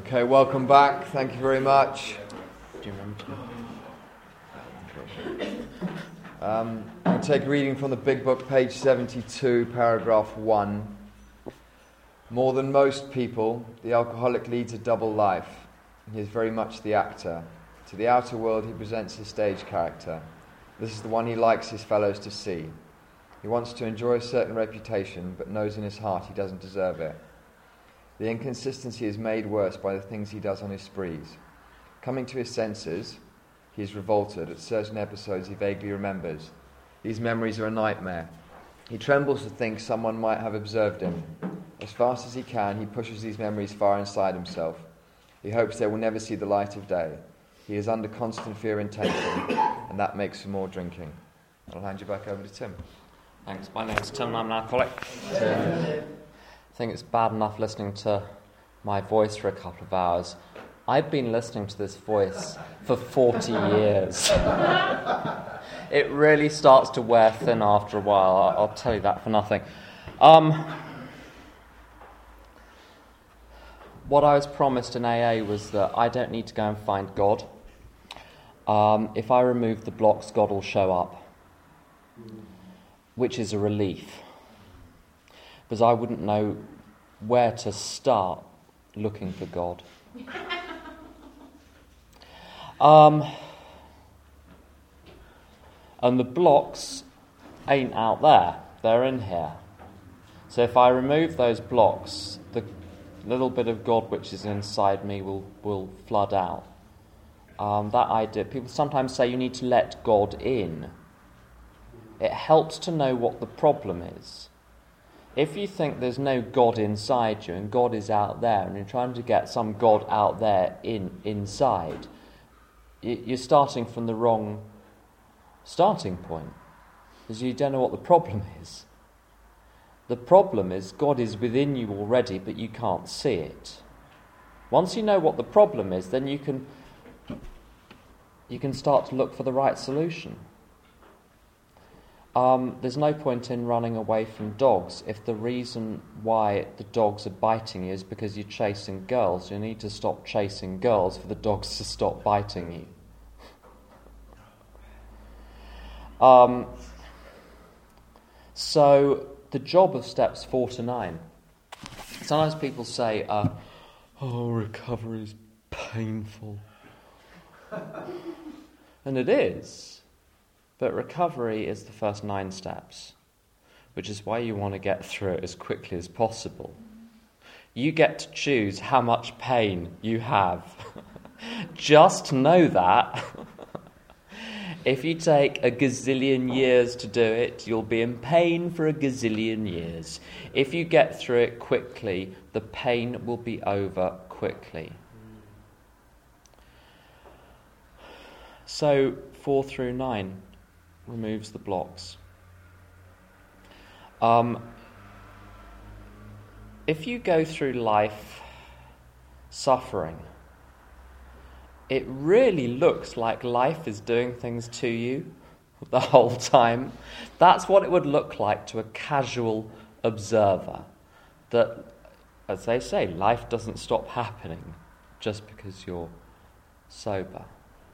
Okay, welcome back. Thank you very much. Do you remember? I'll take a reading from the Big Book, page 72, paragraph 1. More than most people, the alcoholic leads a double life. He is very much the actor. To the outer world, he presents his stage character. This is the one he likes his fellows to see. He wants to enjoy a certain reputation, but knows in his heart he doesn't deserve it. The inconsistency is made worse by the things he does on his sprees. Coming to his senses, he is revolted at certain episodes he vaguely remembers. These memories are a nightmare. He trembles to think someone might have observed him. As fast as he can, he pushes these memories far inside himself. He hopes they will never see the light of day. He is under constant fear and tension, and that makes for more drinking. I'll hand you back over to Tim. Thanks. My name's Tim and I'm an alcoholic. I think it's bad enough listening to my voice for a couple of hours. I've been listening to this voice for 40 years. It really starts to wear thin after a while, I'll tell you that for nothing. What I was promised in AA was that I don't need to go and find God. If I remove the blocks, God will show up, which is a relief, because I wouldn't know where to start looking for God. And the blocks ain't out there, they're in here. So if I remove those blocks, the little bit of God which is inside me will flood out. That idea, people sometimes say you need to let God in. It helps to know what the problem is. If you think there's no God inside you and God is out there and you're trying to get some God out there inside, you're starting from the wrong starting point, because you don't know what the problem is. The problem is God is within you already, but you can't see it. Once you know what the problem is, then you can start to look for the right solution. There's no point in running away from dogs if the reason why the dogs are biting you is because you're chasing girls. You need to stop chasing girls for the dogs to stop biting you. So the job of steps 4 to 9. Sometimes people say, recovery is painful. And it is. But recovery is the first 9 steps, which is why you want to get through it as quickly as possible. You get to choose how much pain you have. Just know that. If you take a gazillion years to do it, you'll be in pain for a gazillion years. If you get through it quickly, the pain will be over quickly. So 4 through 9 removes the blocks. If you go through life suffering, it really looks like life is doing things to you the whole time. That's what it would look like to a casual observer. That, as they say, life doesn't stop happening just because you're sober.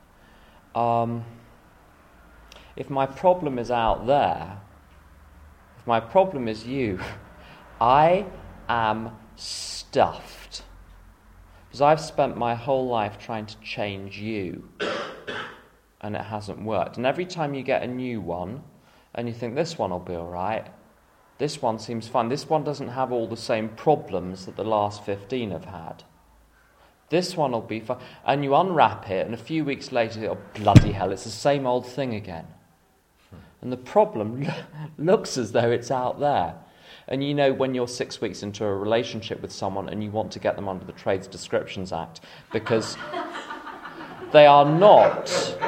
If my problem is out there, if my problem is you, I am stuffed. Because I've spent my whole life trying to change you, and it hasn't worked. And every time you get a new one, and you think, this one will be all right, this one seems fun, this one doesn't have all the same problems that the last 15 have had. This one will be fun. And you unwrap it, and a few weeks later, oh, bloody hell, it's the same old thing again. And the problem looks as though it's out there. And you know when you're 6 weeks into a relationship with someone and you want to get them under the Trades Descriptions Act, because they are not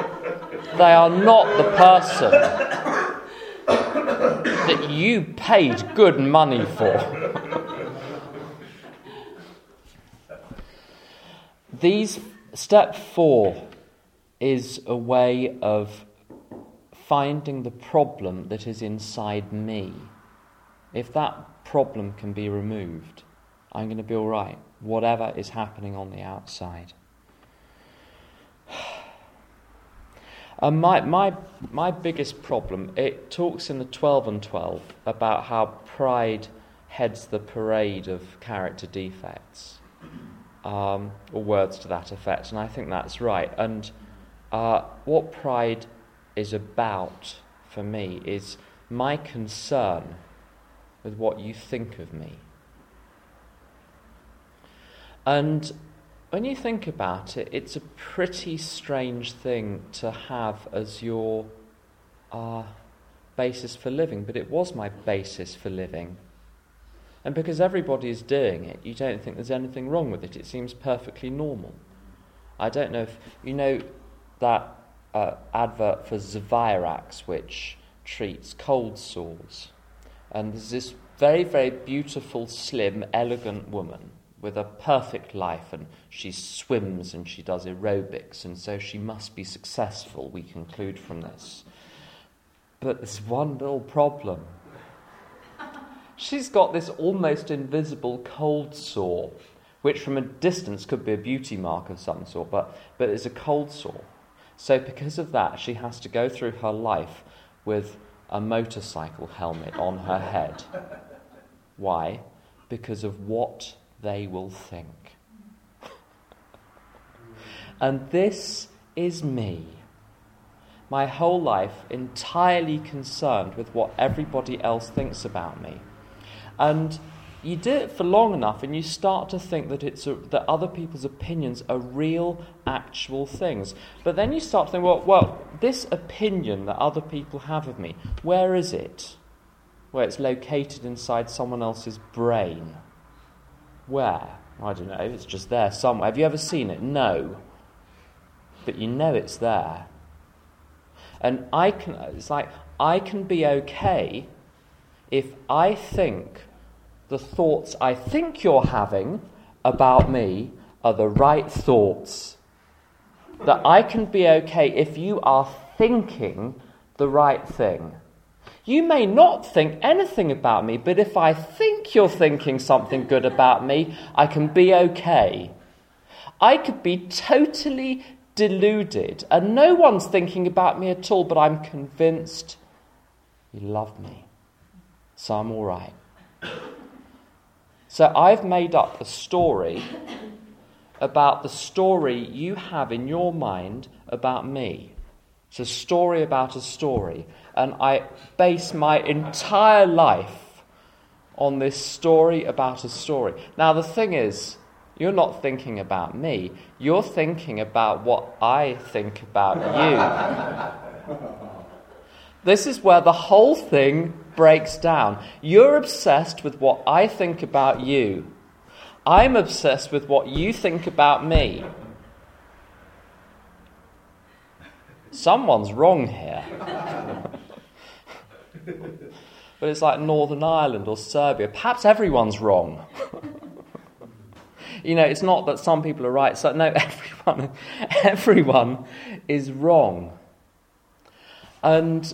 the person that you paid good money for. Step 4 is a way of finding the problem that is inside me. If that problem can be removed, I'm going to be all right. whatever is happening on the outside. And my biggest problem, it talks in the 12 and 12 about how pride heads the parade of character defects, or words to that effect, and I think that's right. And what pride is about for me is my concern with what you think of me. And when you think about it, it's a pretty strange thing to have as your basis for living, but it was my basis for living. And because everybody is doing it, you don't think there's anything wrong with it. It seems perfectly normal. I don't know if you know that advert for Zavirax, which treats cold sores. And there's this very, very beautiful, slim, elegant woman with a perfect life, and she swims and she does aerobics, and so she must be successful, we conclude from this. But there's one little problem. She's got this almost invisible cold sore, which from a distance could be a beauty mark of some sort, but it's a cold sore. So because of that, she has to go through her life with a motorcycle helmet on her head. Why? Because of what they will think. And this is me. My whole life entirely concerned with what everybody else thinks about me. And you do it for long enough and you start to think that that other people's opinions are real, actual things. But then you start to think, well, this opinion that other people have of me, where is it? Where it's located inside someone else's brain. Where? I don't know, it's just there somewhere. Have you ever seen it? No. But you know it's there. And I can be okay if I think the thoughts I think you're having about me are the right thoughts. That I can be okay if you are thinking the right thing. You may not think anything about me, but if I think you're thinking something good about me, I can be okay. I could be totally deluded, and no one's thinking about me at all, but I'm convinced you love me, so I'm all right. So I've made up a story about the story you have in your mind about me. It's a story about a story. And I base my entire life on this story about a story. Now, the thing is, you're not thinking about me. You're thinking about what I think about you. This is where the whole thing breaks down. You're obsessed with what I think about you. I'm obsessed with what you think about me. Someone's wrong here. But it's like Northern Ireland or Serbia. Perhaps everyone's wrong. You know, it's not that some people are right. So no, everyone is wrong. And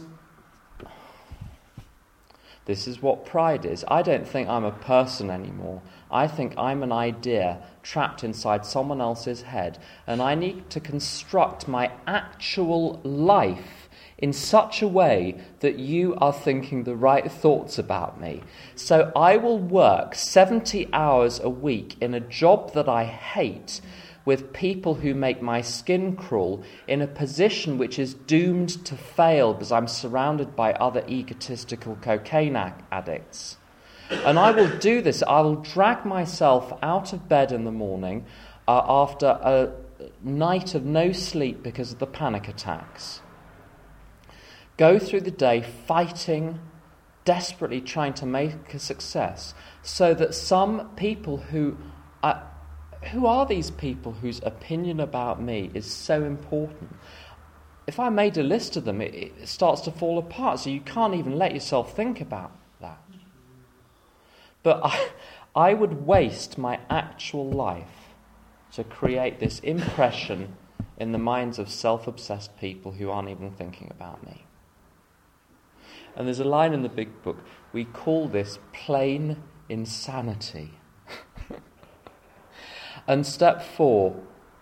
this is what pride is. I don't think I'm a person anymore. I think I'm an idea trapped inside someone else's head, and I need to construct my actual life in such a way that you are thinking the right thoughts about me. So I will work 70 hours a week in a job that I hate with people who make my skin crawl in a position which is doomed to fail because I'm surrounded by other egotistical cocaine addicts. And I will do this. I will drag myself out of bed in the morning after a night of no sleep because of the panic attacks. Go through the day fighting, desperately trying to make a success, so that some people who are these people whose opinion about me is so important? If I made a list of them, it starts to fall apart, so you can't even let yourself think about that. But I would waste my actual life to create this impression in the minds of self-obsessed people who aren't even thinking about me. And there's a line in the big book, we call this plain insanity. And step 4,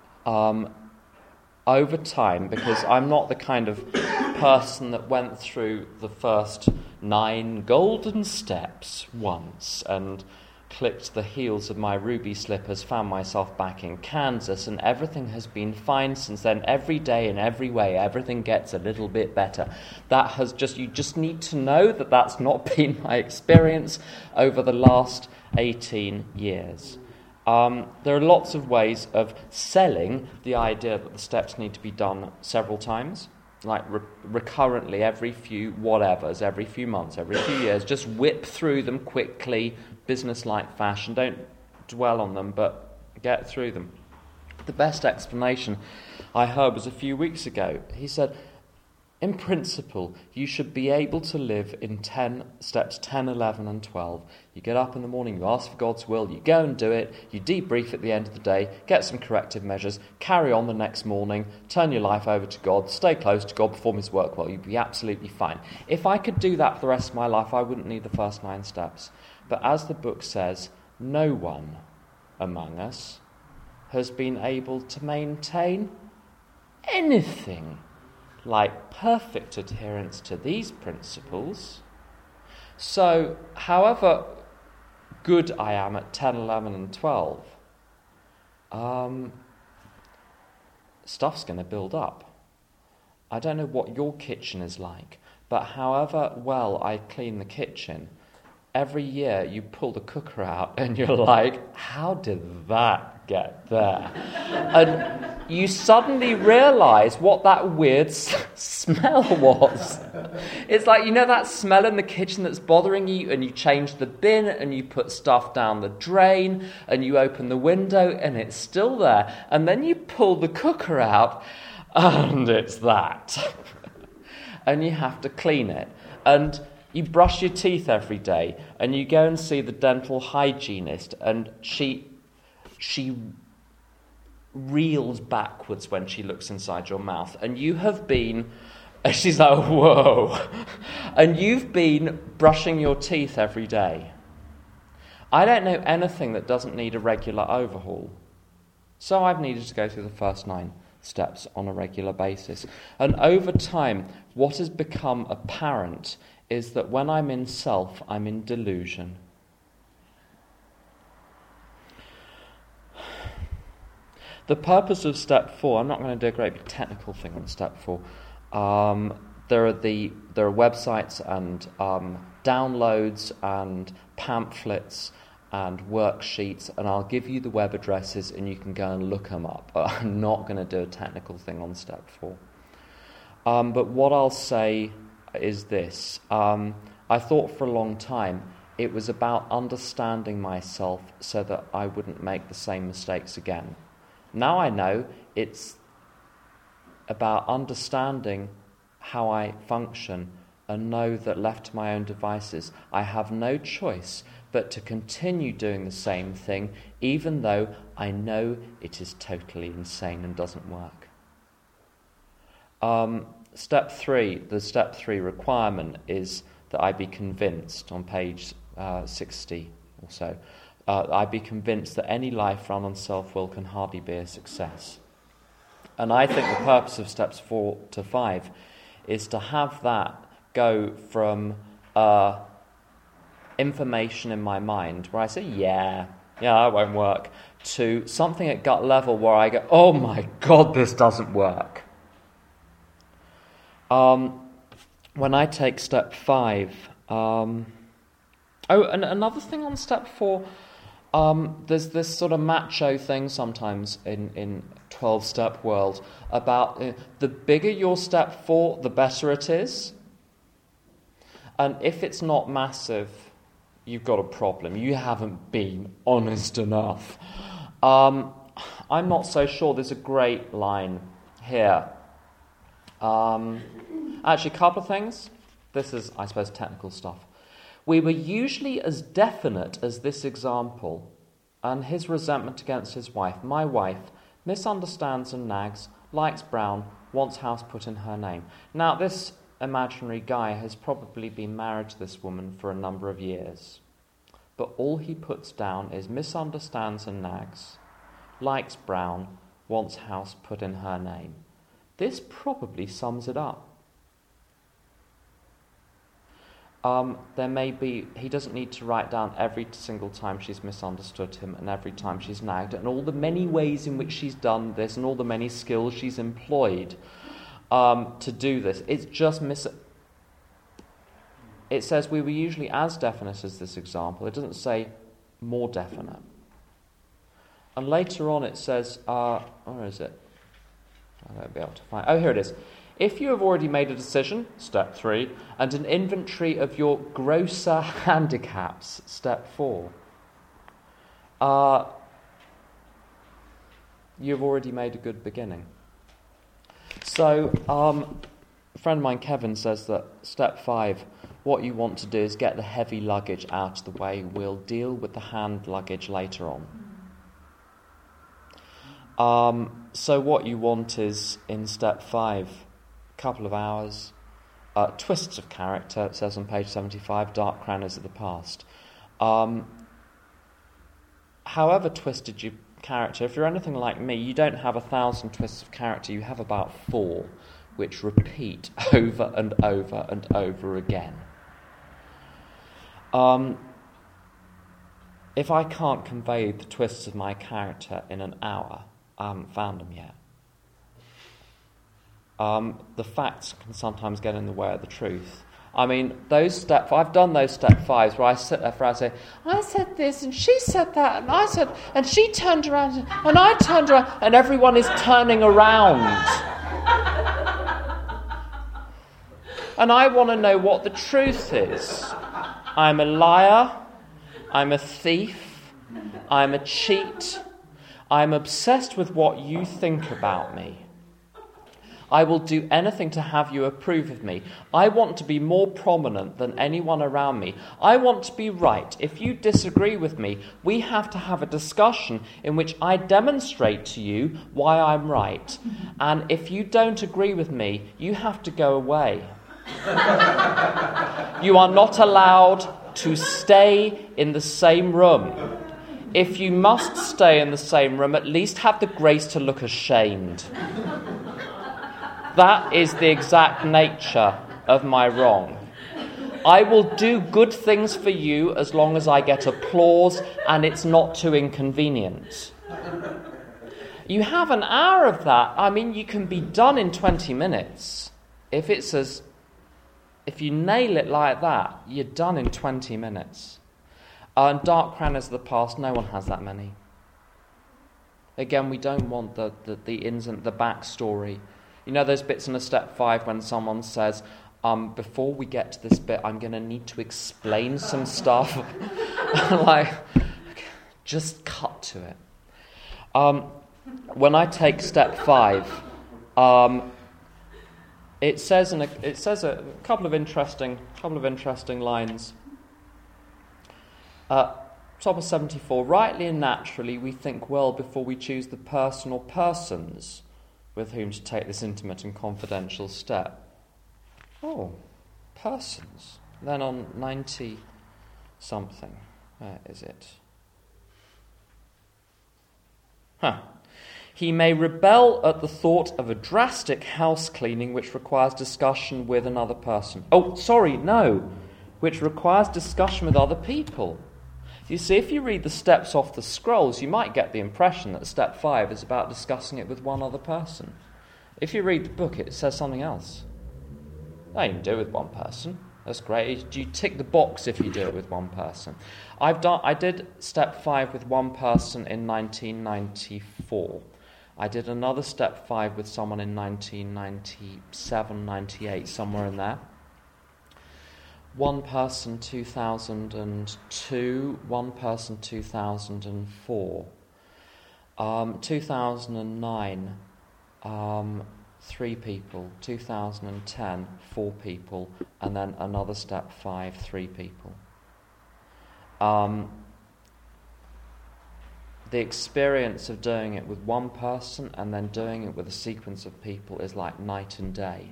over time, because I'm not the kind of person that went through the first 9 golden steps once and clicked the heels of my ruby slippers, found myself back in Kansas, and everything has been fine since then. Every day in every way, everything gets a little bit better. You just need to know that that's not been my experience over the last 18 years. There are lots of ways of selling the idea that the steps need to be done several times, like recurrently, every few whatevers, every few months, every few years. Just whip through them quickly, business-like fashion. Don't dwell on them, but get through them. The best explanation I heard was a few weeks ago. He said, in principle, you should be able to live in 10 steps 10, 11 and 12. You get up in the morning, you ask for God's will, you go and do it, you debrief at the end of the day, get some corrective measures, carry on the next morning, turn your life over to God, stay close to God, perform his work well. You'd be absolutely fine. If I could do that for the rest of my life, I wouldn't need the first 9 steps. But as the book says, no one among us has been able to maintain anything like perfect adherence to these principles. So, however good I am at 10, 11 and 12, stuff's going to build up. I don't know what your kitchen is like, but however well I clean the kitchen, every year you pull the cooker out and you're like, how did that get there? And you suddenly realise what that weird smell was. It's like, you know that smell in the kitchen that's bothering you, and you change the bin and you put stuff down the drain and you open the window and it's still there, and then you pull the cooker out and it's that. And you have to clean it. And you brush your teeth every day, and you go and see the dental hygienist, and she reels backwards when she looks inside your mouth, and you have been, she's like, whoa, and you've been brushing your teeth every day. I don't know anything that doesn't need a regular overhaul. So I've needed to go through the first 9 steps on a regular basis. And over time, what has become apparent is that when I'm in self, I'm in delusion. The purpose of step 4, I'm not going to do a great big technical thing on step 4. There are websites and downloads and pamphlets and worksheets, and I'll give you the web addresses and you can go and look them up. But I'm not going to do a technical thing on step 4. But what I'll say is this. I thought for a long time it was about understanding myself so that I wouldn't make the same mistakes again. Now I know it's about understanding how I function and know that left to my own devices, I have no choice but to continue doing the same thing, even though I know it is totally insane and doesn't work. Step 3, the step 3 requirement is that I be convinced, on page 60 or so, I be convinced that any life run on self-will can hardly be a success. And I think the purpose of steps 4 to 5 is to have that go from information in my mind where I say, yeah, that won't work, to something at gut level where I go, oh my God, this doesn't work. When I take step 5, and another thing on step 4, there's this sort of macho thing sometimes in 12-step world about the bigger your step 4, the better it is. And if it's not massive, you've got a problem. You haven't been honest enough. I'm not so sure. There's a great line here. Actually, a couple of things. This is, I suppose, technical stuff. We were usually as definite as this example, and his resentment against his wife. My wife misunderstands and nags, likes brown, wants house put in her name. Now, this imaginary guy has probably been married to this woman for a number of years, but all he puts down is misunderstands and nags, likes brown, wants house put in her name. This probably sums it up. There may be, he doesn't need to write down every single time she's misunderstood him and every time she's nagged and all the many ways in which she's done this and all the many skills she's employed to do this. It's just it says we were usually as definite as this example. It doesn't say more definite. And later on it says, where is it? I won't be able to find. Oh, here it is. If you have already made a decision, step 3, and an inventory of your grosser handicaps, step 4, you've already made a good beginning. So, a friend of mine, Kevin, says that step 5, what you want to do is get the heavy luggage out of the way. We'll deal with the hand luggage later on. So what you want is, in step 5, couple of hours, twists of character, it says on page 75, dark crowners of the past. However twisted your character, if you're anything like me, you don't have 1,000 twists of character, you have about 4, which repeat over and over and over again. If I can't convey the twists of my character in an hour, I haven't found them yet. The facts can sometimes get in the way of the truth. I mean, I've done those step 5s where I sit there for hours and say, I said this and she said that and I said, and she turned around and I turned around and everyone is turning around. And I want to know what the truth is. I'm a liar, I'm a thief, I'm a cheat, I'm obsessed with what you think about me. I will do anything to have you approve of me. I want to be more prominent than anyone around me. I want to be right. If you disagree with me, we have to have a discussion in which I demonstrate to you why I'm right. And if you don't agree with me, you have to go away. You are not allowed to stay in the same room. If you must stay in the same room, at least have the grace to look ashamed. That is the exact nature of my wrong. I will do good things for you as long as I get applause and it's not too inconvenient. You have an hour of that. I mean, you can be done in 20 minutes. If you nail it like that, you're done in 20 minutes. And dark crowners of the past, no one has that many. Again, we don't want the ins and the backstory. You know those bits in a step 5 when someone says, before we get to this bit, I'm going to need to explain some stuff. Like, just cut to it. When I take step 5, it says a couple of interesting lines. Top of 74. Rightly and naturally, we think well before we choose the person or persons with whom to take this intimate and confidential step. Oh, persons. Then on 90-something, where is it? He may rebel at the thought of a drastic house cleaning which requires discussion with another person. Which requires discussion with other people. You see, if you read the steps off the scrolls, you might get the impression that step 5 is about discussing it with one other person. If you read the book, it says something else. No, you can do it with one person. That's great. You tick the box if you do it with one person. I did step 5 with one person in 1994. I did another step 5 with someone in 1997, 98, somewhere in there. One person 2002, one person 2004. 2009, 3 people. 2010, 4 people. And then another step 5, 3 people. The experience of doing it with one person and then doing it with a sequence of people is like night and day.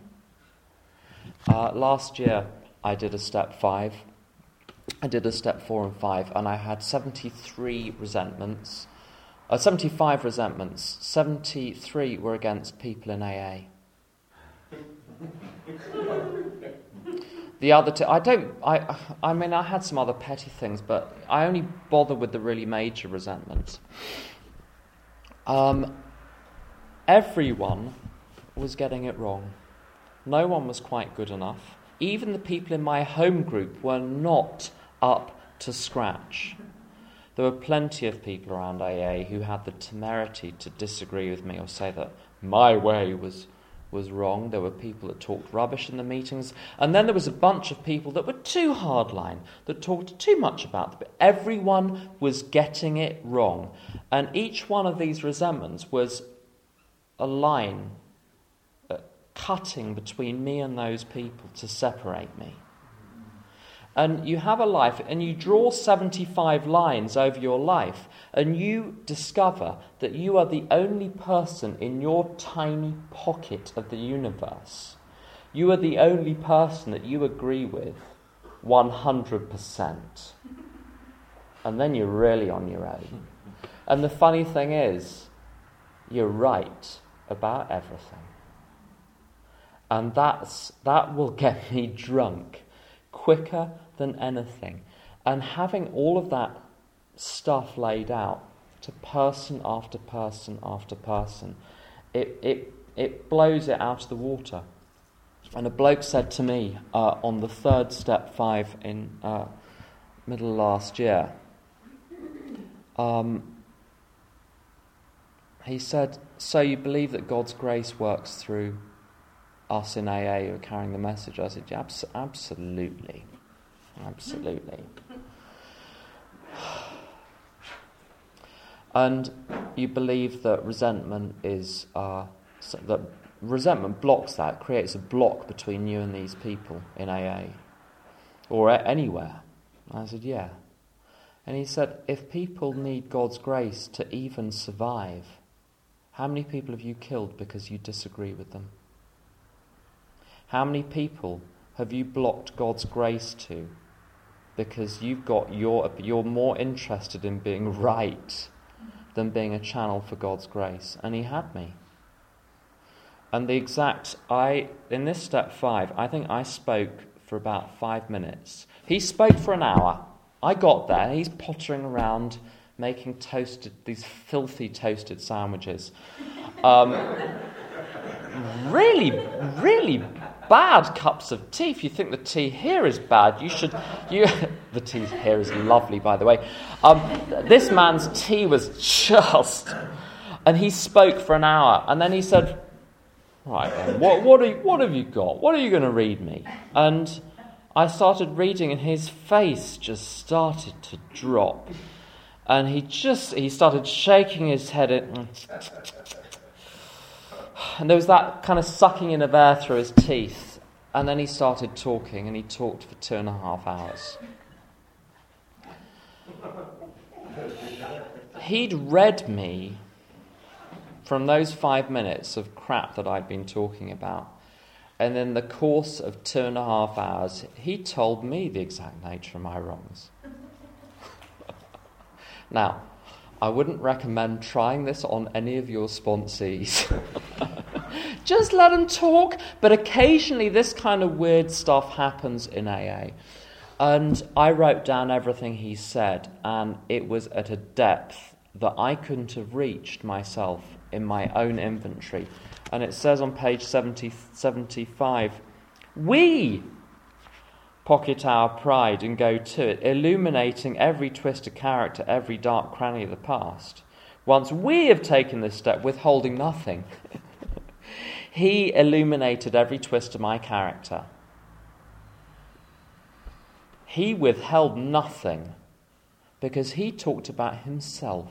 Last year, I did a step 5. I did a step 4 and 5, and I had 73 resentments, 75 resentments. 73 were against people in AA. The other two, I mean, I had some other petty things, but I only bother with the really major resentments. Everyone was getting it wrong. No one was quite good enough. Even the people in my home group were not up to scratch. There were plenty of people around AA who had the temerity to disagree with me or say that my way was wrong. There were people that talked rubbish in the meetings. And then there was a bunch of people that were too hardline, that talked too much about it. Everyone was getting it wrong. And each one of these resentments was a line cutting between me and those people to separate me. And you have a life, and you draw 75 lines over your life, and you discover that you are the only person in your tiny pocket of the universe. You are the only person that you agree with 100%. And then you're really on your own. And the funny thing is, you're right about everything. And that will get me drunk quicker than anything. And having all of that stuff laid out to person after person after person, it blows it out of the water. And a bloke said to me on the third step 5 in middle of last year, he said, "So you believe that God's grace works through us in AA who are carrying the message?" I said, yeah, absolutely. Absolutely. And you believe that resentment is that resentment blocks that, creates a block between you and these people in AA or anywhere. I said, yeah. And he said, if people need God's grace to even survive, how many people have you killed because you disagree with them? How many people have you blocked God's grace to because you're more interested in being right than being a channel for God's grace? And he had me. And in this step 5, I think I spoke for about 5 minutes. He spoke for an hour. I got there. He's pottering around making these filthy toasted sandwiches. Really, really bad cups of tea. If you think the tea here is bad, the tea here is lovely, by the way. This man's tea was just... And he spoke for an hour, and then he said, right then, what have you got? What are you going to read me? And I started reading, and his face just started to drop. And he started shaking his head. And there was that kind of sucking in of air through his teeth. And then he started talking, and he talked for 2.5 hours. He'd read me from those 5 minutes of crap that I'd been talking about. And in the course of 2.5 hours, he told me the exact nature of my wrongs. Now, I wouldn't recommend trying this on any of your sponsees. Just let them talk. But occasionally this kind of weird stuff happens in AA. And I wrote down everything he said, and it was at a depth that I couldn't have reached myself in my own inventory. And it says on page 75, we pocket our pride and go to it, illuminating every twisted character, every dark cranny of the past. Once we have taken this step, withholding nothing, he illuminated every twist of my character. He withheld nothing because he talked about himself.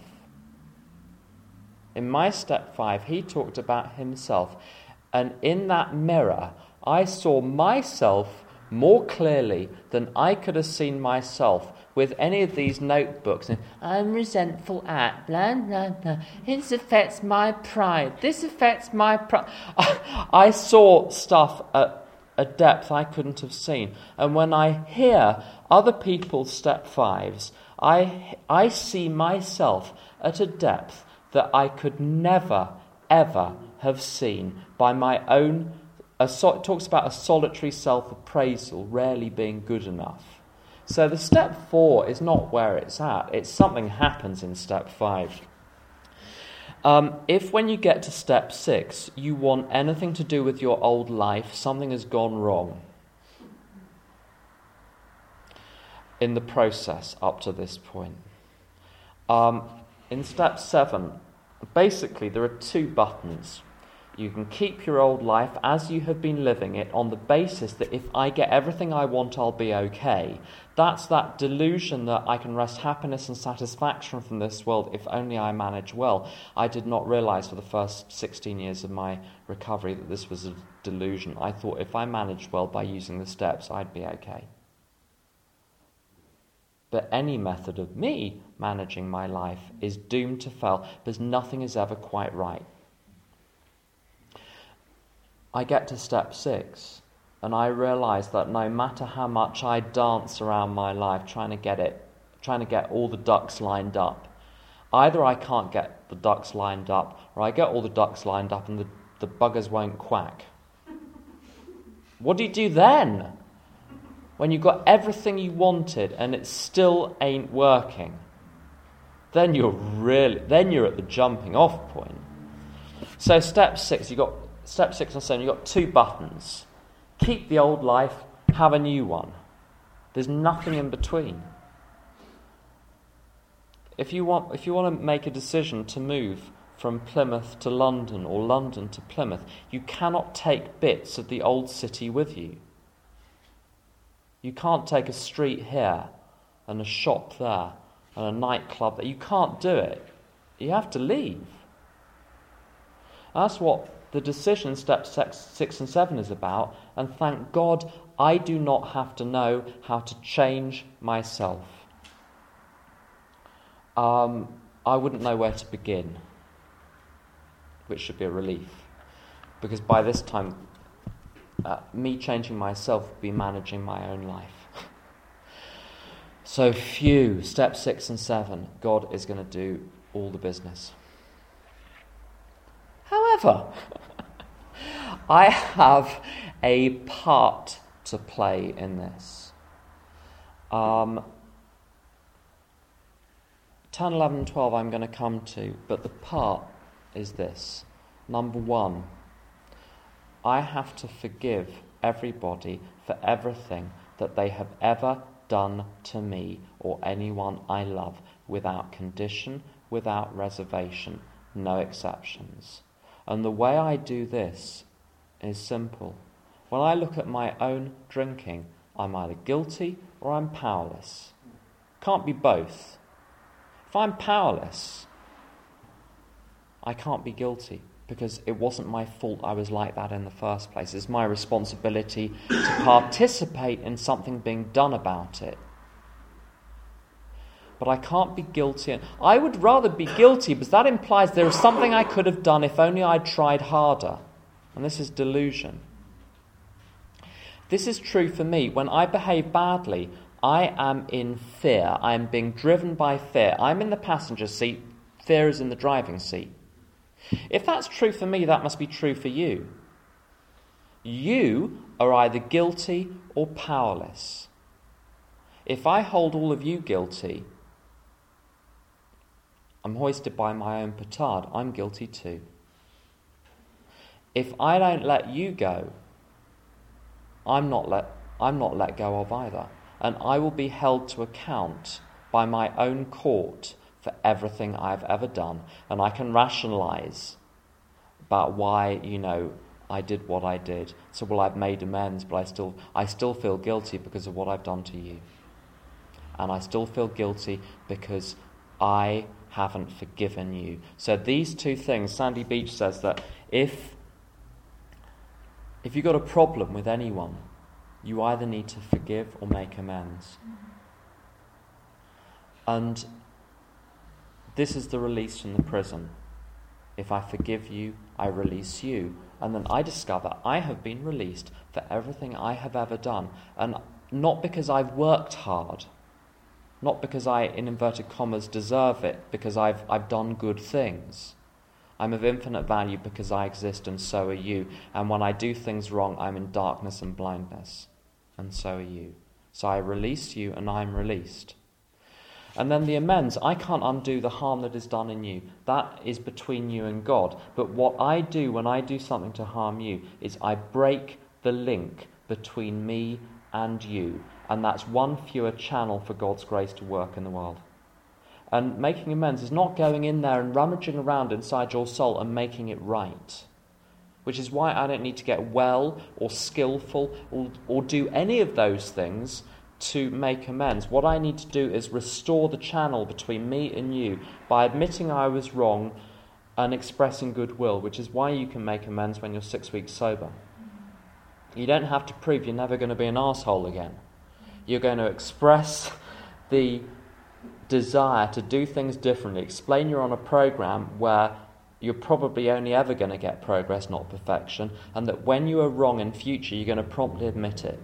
In my step 5, he talked about himself. And in that mirror, I saw myself more clearly than I could have seen myself with any of these notebooks. I'm resentful at, blah, blah, blah. This affects my pride. This affects my pride. I saw stuff at a depth I couldn't have seen. And when I hear other people's step 5s, I see myself at a depth that I could never, ever have seen by my own. It talks about a solitary self-appraisal rarely being good enough. So the step 4 is not where it's at. It's something happens in step 5. If when you get to step 6, you want anything to do with your old life, something has gone wrong in the process up to this point. In step 7, basically there are 2 buttons. You can keep your old life as you have been living it on the basis that if I get everything I want, I'll be okay. That's that delusion that I can wrest happiness and satisfaction from this world if only I manage well. I did not realise for the first 16 years of my recovery that this was a delusion. I thought if I managed well by using the steps, I'd be okay. But any method of me managing my life is doomed to fail because nothing is ever quite right. I get to step 6 and I realise that no matter how much I dance around my life trying to get all the ducks lined up, either I can't get the ducks lined up or I get all the ducks lined up and the buggers won't quack. What do you do then? When you've got everything you wanted and it still ain't working, then you're at the jumping off point. So step 6 and 7, you've got 2 buttons. Keep the old life, have a new one. There's nothing in between. If you want to make a decision to move from Plymouth to London or London to Plymouth, you cannot take bits of the old city with you. You can't take a street here and a shop there and a nightclub there. You can't do it. You have to leave. That's what the decision step 6 and 7 is about, and thank God I do not have to know how to change myself. I wouldn't know where to begin, which should be a relief, because by this time me changing myself would be managing my own life. So step 6 and 7, God is going to do all the business. However, I have a part to play in this. 10, 11, 12 I'm going to come to, but the part is this. Number 1, I have to forgive everybody for everything that they have ever done to me or anyone I love, without condition, without reservation, no exceptions. And the way I do this is simple. When I look at my own drinking, I'm either guilty or I'm powerless. Can't be both. If I'm powerless, I can't be guilty because it wasn't my fault I was like that in the first place. It's my responsibility to participate in something being done about it. But I can't be guilty. I would rather be guilty because that implies there is something I could have done if only I'd tried harder. And this is delusion. This is true for me. When I behave badly, I am in fear. I am being driven by fear. I'm in the passenger seat. Fear is in the driving seat. If that's true for me, that must be true for you. You are either guilty or powerless. If I hold all of you guilty, I'm hoisted by my own petard. I'm guilty too. If I don't let you go, I'm not let go of either. And I will be held to account by my own court for everything I've ever done. And I can rationalise about why, I did what I did. So, I've made amends, but I still feel guilty because of what I've done to you. And I still feel guilty because I haven't forgiven you. So these 2 things, Sandy Beach says that if you've got a problem with anyone, you either need to forgive or make amends. And this is the release from the prison. If I forgive you, I release you. And then I discover I have been released for everything I have ever done. And not because I've worked hard, not because I, in inverted commas, deserve it, because I've done good things. I'm of infinite value because I exist and so are you. And when I do things wrong, I'm in darkness and blindness, and so are you. So I release you and I'm released. And then the amends, I can't undo the harm that is done in you. That is between you and God. But what I do when I do something to harm you is I break the link between me and you. And that's one fewer channel for God's grace to work in the world. And making amends is not going in there and rummaging around inside your soul and making it right. Which is why I don't need to get well or skillful or do any of those things to make amends. What I need to do is restore the channel between me and you by admitting I was wrong and expressing goodwill, which is why you can make amends when you're 6 weeks sober. You don't have to prove you're never going to be an arsehole again. You're going to express the desire to do things differently, explain you're on a program where you're probably only ever going to get progress, not perfection, and that when you are wrong in future, you're going to promptly admit it.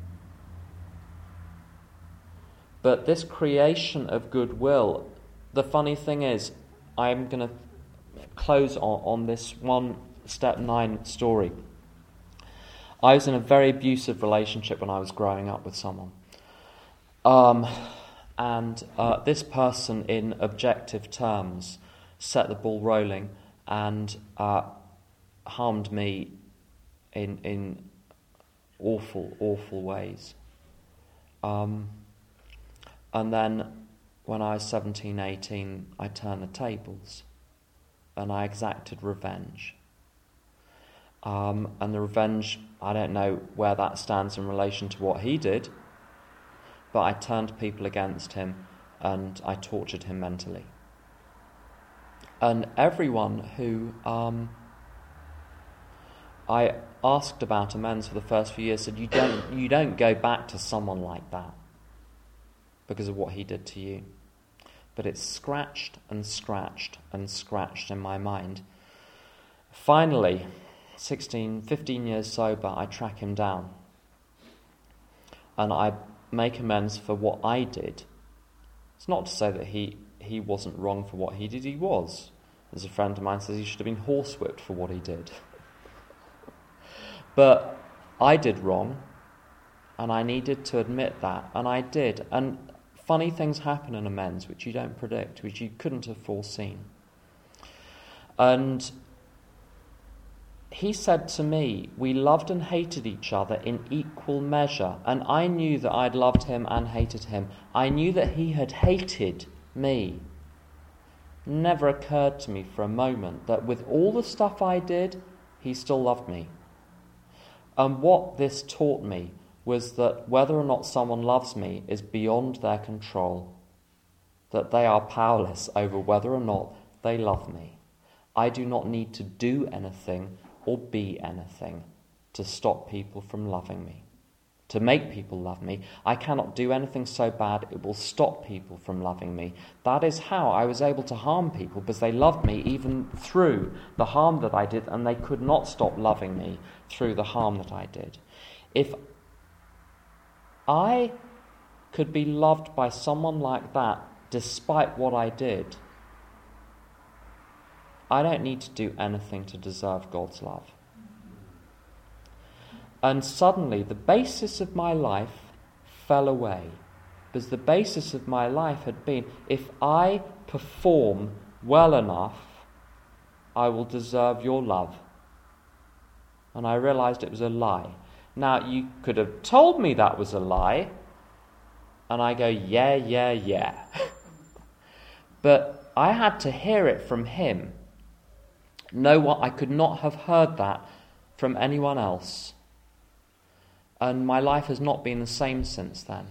But this creation of goodwill, the funny thing is, I'm going to close on this one step 9 story. I was in a very abusive relationship when I was growing up with someone. And this person, in objective terms, set the ball rolling and harmed me in awful, awful ways. And then when I was 17, 18, I turned the tables and I exacted revenge. And the revenge, I don't know where that stands in relation to what he did, but I turned people against him and I tortured him mentally. And everyone who I asked about amends for the first few years said, you don't go back to someone like that because of what he did to you. But it's scratched and scratched and scratched in my mind. Finally, 15 years sober, I track him down. And I make amends for what I did. It's not to say that he wasn't wrong for what he did. He was. As a friend of mine says, he should have been horsewhipped for what he did. But I did wrong, and I needed to admit that, and I did. And funny things happen in amends which you don't predict, which you couldn't have foreseen. And he said to me, we loved and hated each other in equal measure. And I knew that I'd loved him and hated him. I knew that he had hated me. Never occurred to me for a moment that with all the stuff I did, he still loved me. And what this taught me was that whether or not someone loves me is beyond their control. That they are powerless over whether or not they love me. I do not need to do anything or be anything to stop people from loving me, to make people love me. I cannot do anything so bad it will stop people from loving me. That is how I was able to harm people, because they loved me even through the harm that I did, and they could not stop loving me through the harm that I did. If I could be loved by someone like that despite what I did, I don't need to do anything to deserve God's love. And suddenly the basis of my life fell away, because the basis of my life had been, if I perform well enough, I will deserve your love. And I realized it was a lie. Now, you could have told me that was a lie, and I go, yeah. But I had to hear it from him. I could not have heard that from anyone else. And my life has not been the same since then.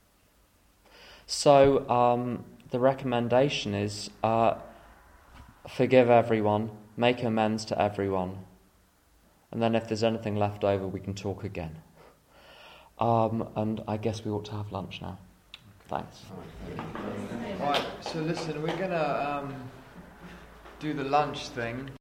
So the recommendation is forgive everyone, make amends to everyone, and then if there's anything left over, we can talk again. And I guess we ought to have lunch now. Thanks. Right, so listen, we're going to do the lunch thing.